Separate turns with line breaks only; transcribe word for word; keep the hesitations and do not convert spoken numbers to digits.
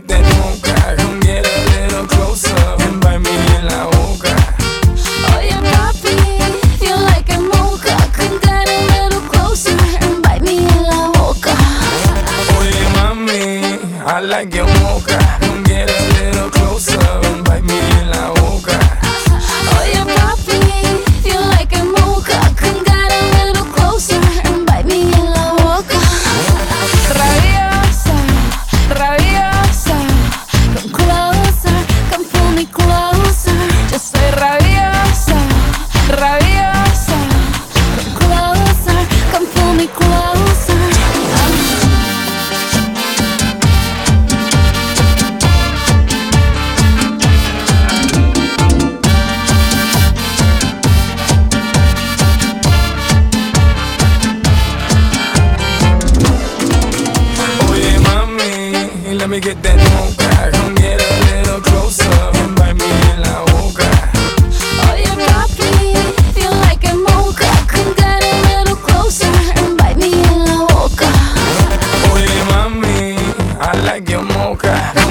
get that mocha. Come get a little closer and bite me en la boca.
Oye papi, feel like a mocha. Come get a little closer and bite me en la boca.
Oye mami, I like your mocha. Come get a little closer and bite me en la boca.
Oye papi, feel like a mocha. Come get a little closer and bite me en la boca. Rabiosa, rabiosa, come closer, come pull me closer. Yo soy rabiosa, rabiosa, come closer, come pull me closer.
Oye mami, let me get that mocha. Come get a little closer and bite me en la boca.
Oye papi, feel like a mocha. Come get a little closer and bite me en la boca.
Oye mami, I like your mocha.